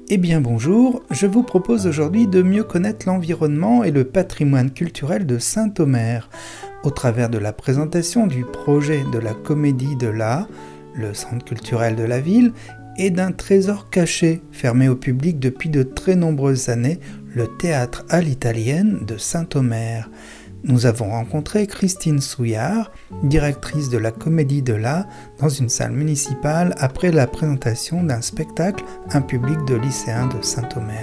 Eh bien bonjour, je vous propose aujourd'hui de mieux connaître l'environnement et le patrimoine culturel de Saint-Omer, au travers de la présentation du projet de la Comédie de l'A, le centre culturel de la ville, et d'un trésor caché, fermé au public depuis de très nombreuses années, le théâtre à l'italienne de Saint-Omer. Nous avons rencontré Christine Souillard, directrice de la Comédie de l'A, dans une salle municipale après la présentation d'un spectacle à un public de lycéens de Saint-Omer.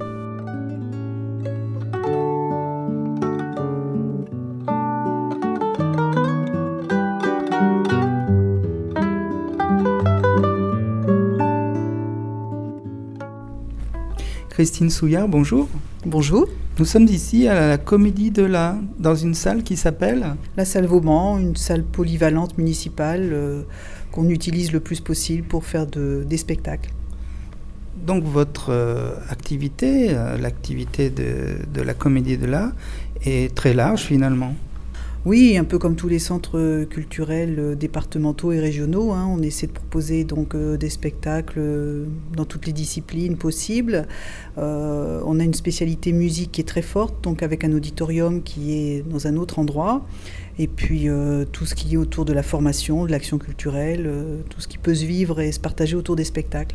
Christine Souillard, bonjour. Bonjour. Nous sommes ici à la Comédie de l'A, dans une salle qui s'appelle La salle Vauban, une salle polyvalente municipale qu'on utilise le plus possible pour faire des spectacles. Donc votre activité, l'activité de la Comédie de l'A, est très large finalement. Oui, un peu comme tous les centres culturels départementaux et régionaux, on essaie de proposer donc des spectacles dans toutes les disciplines possibles. On a une spécialité musique qui est très forte, donc avec un auditorium qui est dans un autre endroit. Et puis tout ce qui est autour de la formation, de l'action culturelle, tout ce qui peut se vivre et se partager autour des spectacles.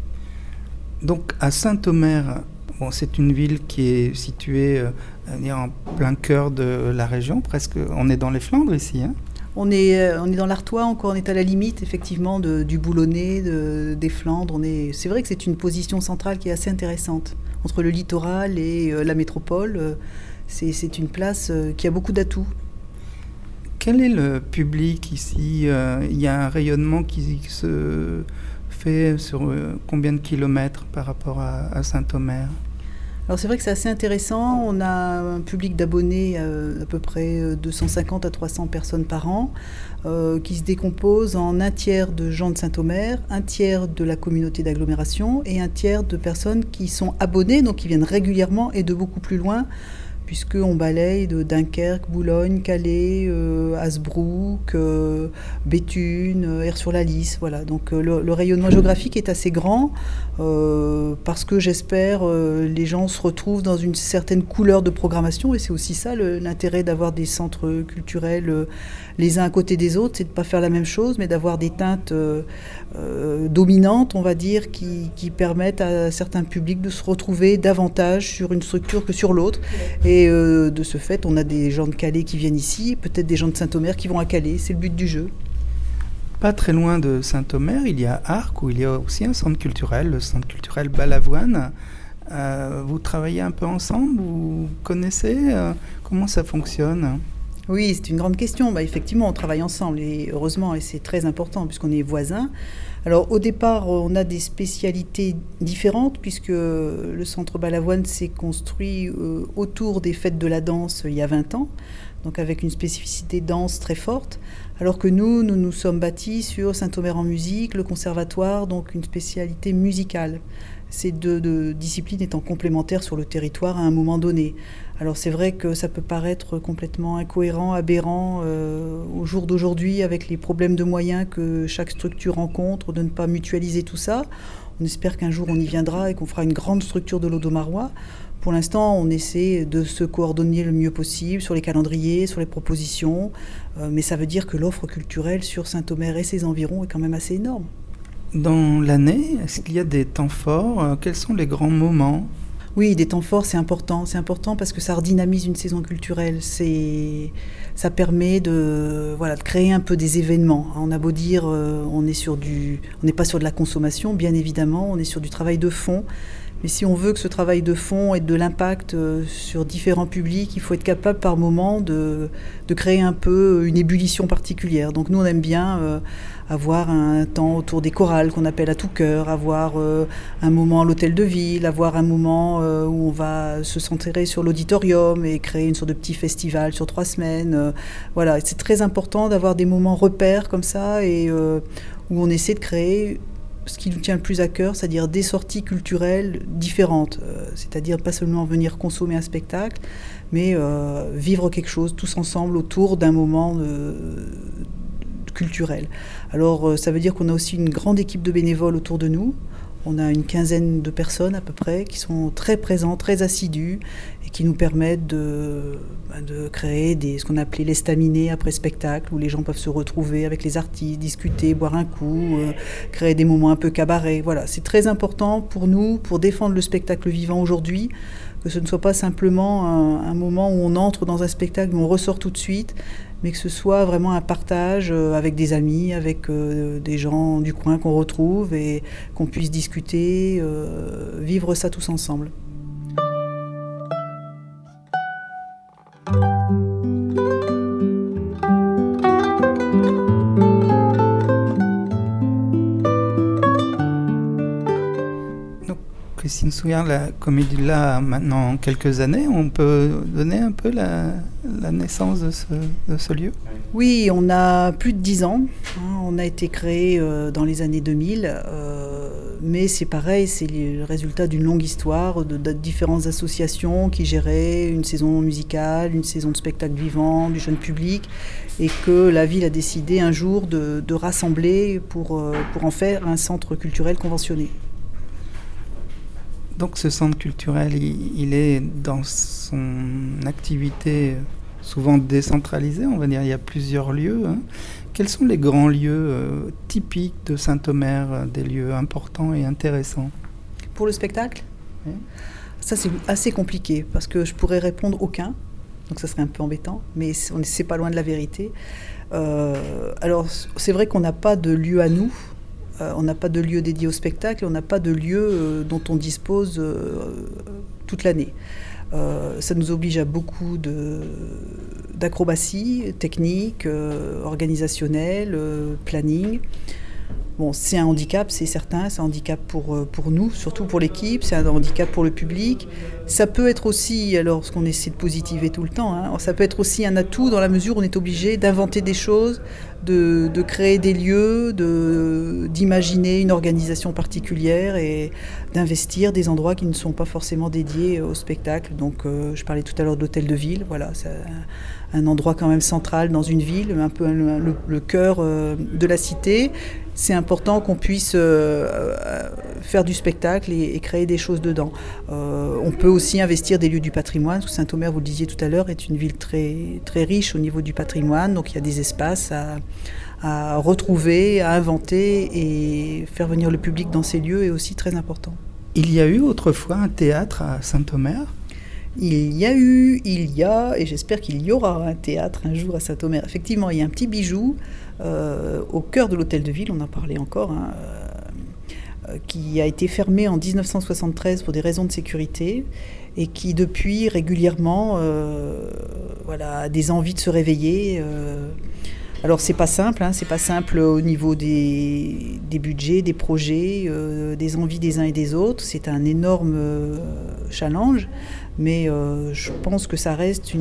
Donc à Saint-Omer, c'est une ville qui est située en plein cœur de la région, presque. On est dans les Flandres ici. On est dans l'Artois, encore on est à la limite effectivement du Boulonnais, des Flandres. C'est vrai que c'est une position centrale qui est assez intéressante. Entre le littoral et la métropole, c'est une place qui a beaucoup d'atouts. Quel est le public ici ? Il y a un rayonnement qui se fait sur combien de kilomètres par rapport à Saint-Omer ? Alors c'est vrai que c'est assez intéressant, on a un public d'abonnés à peu près 250 à 300 personnes par an qui se décompose en un tiers de gens de Saint-Omer, un tiers de la communauté d'agglomération et un tiers de personnes qui sont abonnées, donc qui viennent régulièrement et de beaucoup plus loin, puisqu'on balaye de Dunkerque, Boulogne, Calais, Hasbrook, Béthune, Aire-sur-la-Lys. Voilà. Donc le rayonnement géographique est assez grand parce que j'espère les gens se retrouvent dans une certaine couleur de programmation et c'est aussi ça l'intérêt d'avoir des centres culturels les uns à côté des autres, c'est de ne pas faire la même chose mais d'avoir des teintes dominantes, on va dire, qui permettent à certains publics de se retrouver davantage sur une structure que sur l'autre. Et de ce fait, on a des gens de Calais qui viennent ici, peut-être des gens de Saint-Omer qui vont à Calais, c'est le but du jeu. Pas très loin de Saint-Omer, il y a Arques, où il y a aussi un centre culturel, le centre culturel Balavoine. Vous travaillez un peu ensemble, vous connaissez comment ça fonctionne ? Oui, c'est une grande question. Effectivement, on travaille ensemble et heureusement, et c'est très important puisqu'on est voisins. Alors au départ, on a des spécialités différentes puisque le centre Balavoine s'est construit autour des fêtes de la danse il y a 20 ans, donc avec une spécificité danse très forte, alors que nous nous sommes bâtis sur Saint-Omer en musique, le conservatoire, donc une spécialité musicale. Ces deux disciplines étant complémentaires sur le territoire à un moment donné. Alors c'est vrai que ça peut paraître complètement incohérent, aberrant au jour d'aujourd'hui avec les problèmes de moyens que chaque structure rencontre, de ne pas mutualiser tout ça. On espère qu'un jour on y viendra et qu'on fera une grande structure de l'Audomarois. Pour l'instant, on essaie de se coordonner le mieux possible sur les calendriers, sur les propositions, mais ça veut dire que l'offre culturelle sur Saint-Omer et ses environs est quand même assez énorme. Dans l'année, est-ce qu'il y a des temps forts ? Quels sont les grands moments ? Oui, des temps forts, c'est important. C'est important parce que ça redynamise une saison culturelle. Ça permet de créer un peu des événements. On a beau dire, on n'est pas sur de la consommation, bien évidemment, on est sur du travail de fond. Mais si on veut que ce travail de fond ait de l'impact sur différents publics, il faut être capable par moment de créer un peu une ébullition particulière. Donc nous, on aime bien avoir un temps autour des chorales qu'on appelle à tout cœur, avoir un moment à l'hôtel de ville, avoir un moment où on va se centrer sur l'auditorium et créer une sorte de petit festival sur 3 semaines. Voilà, c'est très important d'avoir des moments repères comme ça et où on essaie de créer ce qui nous tient le plus à cœur, c'est-à-dire des sorties culturelles différentes, c'est-à-dire pas seulement venir consommer un spectacle, mais vivre quelque chose tous ensemble autour d'un moment culturel. Alors ça veut dire qu'on a aussi une grande équipe de bénévoles autour de nous. On a une quinzaine de personnes à peu près qui sont très présentes, très assidues et qui nous permettent de créer ce qu'on appelait l'estaminet après spectacle, où les gens peuvent se retrouver avec les artistes, discuter, boire un coup, créer des moments un peu cabaret. Voilà, c'est très important pour nous, pour défendre le spectacle vivant aujourd'hui, que ce ne soit pas simplement un moment où on entre dans un spectacle, où on ressort tout de suite, mais que ce soit vraiment un partage avec des amis, avec des gens du coin qu'on retrouve et qu'on puisse discuter, vivre ça tous ensemble. Christine Souillard, la Comédie de l'Art a maintenant quelques années. On peut donner un peu la naissance de ce lieu ? Oui, on a plus de 10 ans. On a été créé dans les années 2000. Mais c'est pareil, c'est le résultat d'une longue histoire de différentes associations qui géraient une saison musicale, une saison de spectacle vivant, du jeune public, et que la ville a décidé un jour de rassembler pour en faire un centre culturel conventionné. Donc ce centre culturel, il est dans son activité souvent décentralisée, on va dire, il y a plusieurs lieux. Quels sont les grands lieux typiques de Saint-Omer, des lieux importants et intéressants ? Pour le spectacle ? Oui. Ça c'est assez compliqué, parce que je pourrais répondre aucun, donc ça serait un peu embêtant, mais c'est pas loin de la vérité. Alors c'est vrai qu'on n'a pas de lieu à nous. On n'a pas de lieu dédié au spectacle, on n'a pas de lieu dont on dispose toute l'année. Ça nous oblige à beaucoup d'acrobatie technique, organisationnelle, planning. Bon, c'est un handicap, c'est certain, c'est un handicap pour nous, surtout pour l'équipe, c'est un handicap pour le public. Ça peut être aussi, alors ce qu'on essaie de positiver tout le temps, ça peut être aussi un atout dans la mesure où on est obligé d'inventer des choses, de créer des lieux, d'imaginer une organisation particulière et d'investir des endroits qui ne sont pas forcément dédiés au spectacle. Donc je parlais tout à l'heure de l'hôtel de ville, voilà, c'est un endroit quand même central dans une ville, un peu le cœur de la cité. C'est important qu'on puisse faire du spectacle et créer des choses dedans. On peut aussi investir des lieux du patrimoine, parce que Saint-Omer, vous le disiez tout à l'heure, est une ville très, très riche au niveau du patrimoine, donc il y a des espaces à retrouver, à inventer, et faire venir le public dans ces lieux est aussi très important. Il y a eu autrefois un théâtre à Saint-Omer ? Il y a, et j'espère qu'il y aura un théâtre un jour à Saint-Omer. Effectivement, il y a un petit bijou au cœur de l'hôtel de ville, on en parlait encore, qui a été fermé en 1973 pour des raisons de sécurité et qui depuis régulièrement a des envies de se réveiller. Alors c'est pas simple au niveau des budgets, des projets, des envies des uns et des autres. C'est un énorme challenge, mais je pense que ça reste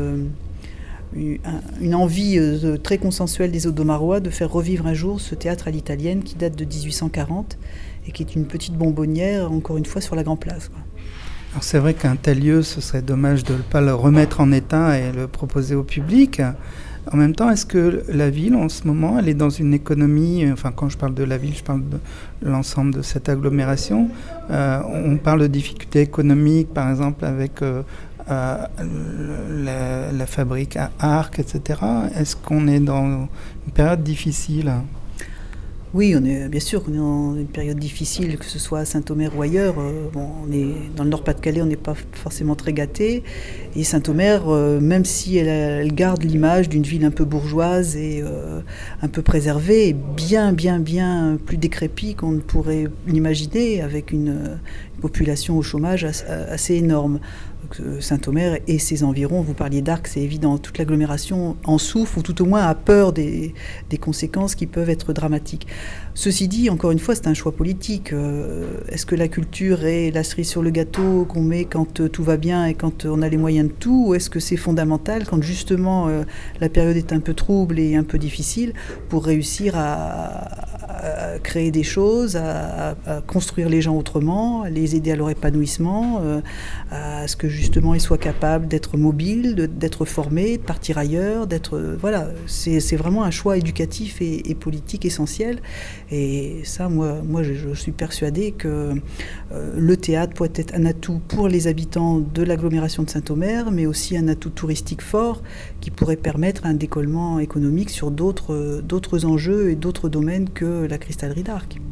une envie très consensuelle des Audomarois de faire revivre un jour ce théâtre à l'italienne qui date de 1840 et qui est une petite bonbonnière, encore une fois, sur la Grand Place, quoi. Alors c'est vrai qu'un tel lieu, ce serait dommage de ne pas le remettre en état et le proposer au public. En même temps, est-ce que la ville, en ce moment, elle est dans une économie, enfin quand je parle de la ville, je parle de l'ensemble de cette agglomération, on parle de difficultés économiques, par exemple, avec la fabrique à Arques, etc. Est-ce qu'on est dans une période difficile ? Oui, bien sûr qu'on est dans une période difficile, que ce soit à Saint-Omer ou ailleurs. On est dans le Nord-Pas-de-Calais, on n'est pas forcément très gâté. Et Saint-Omer, même si elle garde l'image d'une ville un peu bourgeoise et un peu préservée, est bien plus décrépite qu'on ne pourrait l'imaginer, avec une population au chômage assez énorme. Saint-Omer et ses environs, vous parliez d'Arques, c'est évident, toute l'agglomération en souffre ou tout au moins a peur des conséquences qui peuvent être dramatiques. Ceci dit, encore une fois, c'est un choix politique. Est-ce que la culture est la cerise sur le gâteau qu'on met quand tout va bien et quand on a les moyens de tout, ou est-ce que c'est fondamental quand justement la période est un peu trouble et un peu difficile pour réussir à à créer des choses, à construire les gens autrement, à les aider à leur épanouissement, à ce que justement ils soient capables d'être mobiles, d'être formés, de partir ailleurs, voilà, c'est vraiment un choix éducatif et politique essentiel. Et ça, moi je suis persuadée que le théâtre pourrait être un atout pour les habitants de l'agglomération de Saint-Omer, mais aussi un atout touristique fort qui pourrait permettre un décollement économique sur d'autres enjeux et d'autres domaines que la cristallerie d'Arques.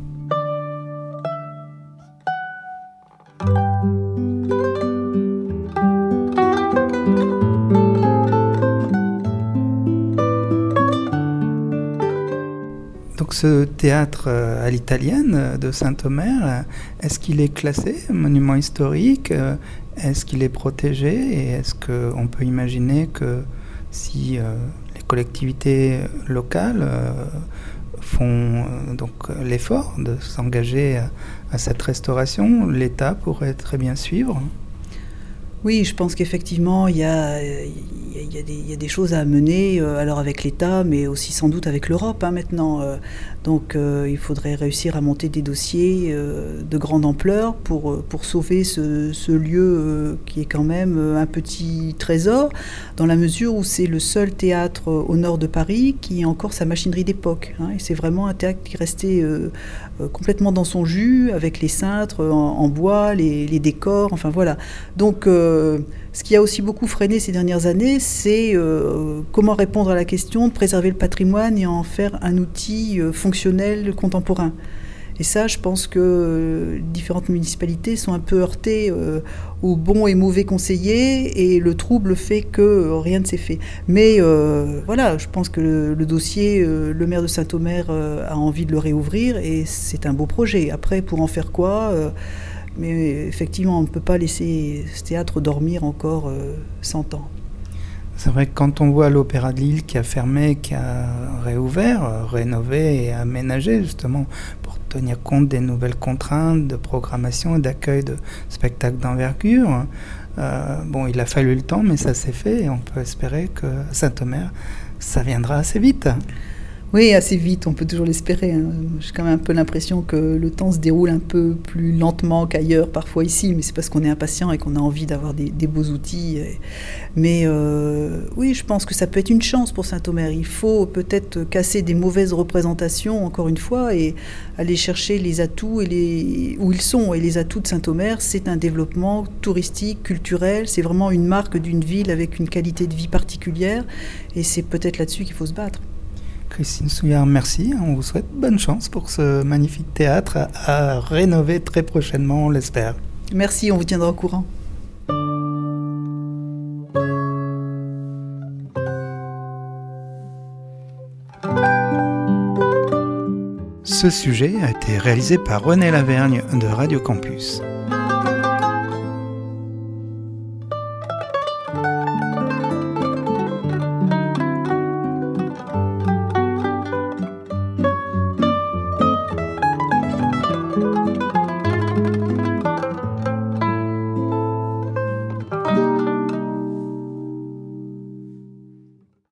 Donc ce théâtre à l'italienne de Saint-Omer, est-ce qu'il est classé monument historique? Est-ce qu'il est protégé? Et est-ce qu'on peut imaginer que si les collectivités locales font donc l'effort de s'engager à cette restauration, l'État pourrait très bien suivre? Oui, je pense qu'effectivement, il y a des choses à mener, alors avec l'État, mais aussi sans doute avec l'Europe maintenant. Donc il faudrait réussir à monter des dossiers de grande ampleur pour sauver ce lieu qui est quand même un petit trésor, dans la mesure où c'est le seul théâtre au nord de Paris qui a encore sa machinerie d'époque. Et c'est vraiment un théâtre qui est resté complètement dans son jus, avec les cintres en bois, les décors, enfin voilà. Donc ce qui a aussi beaucoup freiné ces dernières années, c'est comment répondre à la question de préserver le patrimoine et en faire un outil fonctionnel, contemporain. Et ça, je pense que différentes municipalités sont un peu heurtées aux bons et mauvais conseillers, et le trouble fait que rien ne s'est fait. Mais voilà, je pense que le dossier, le maire de Saint-Omer a envie de le réouvrir, et c'est un beau projet. Après, pour en faire quoi mais effectivement, on ne peut pas laisser ce théâtre dormir encore 100 ans. C'est vrai que quand on voit l'Opéra de Lille qui a fermé, qui a réouvert, rénové et aménagé justement pour tenir compte des nouvelles contraintes de programmation et d'accueil de spectacles d'envergure, il a fallu le temps, mais ça s'est fait, et on peut espérer que Saint-Omer, ça viendra assez vite. Oui, assez vite, on peut toujours l'espérer. J'ai quand même un peu l'impression que le temps se déroule un peu plus lentement qu'ailleurs, parfois ici, mais c'est parce qu'on est impatient et qu'on a envie d'avoir des beaux outils. Mais oui, je pense que ça peut être une chance pour Saint-Omer. Il faut peut-être casser des mauvaises représentations, encore une fois, et aller chercher les atouts où ils sont. Et les atouts de Saint-Omer, c'est un développement touristique, culturel, c'est vraiment une marque d'une ville avec une qualité de vie particulière, et c'est peut-être là-dessus qu'il faut se battre. Christine Souillard, merci. On vous souhaite bonne chance pour ce magnifique théâtre à rénover très prochainement, on l'espère. Merci, on vous tiendra au courant. Ce sujet a été réalisé par René Lavergne de Radio Campus.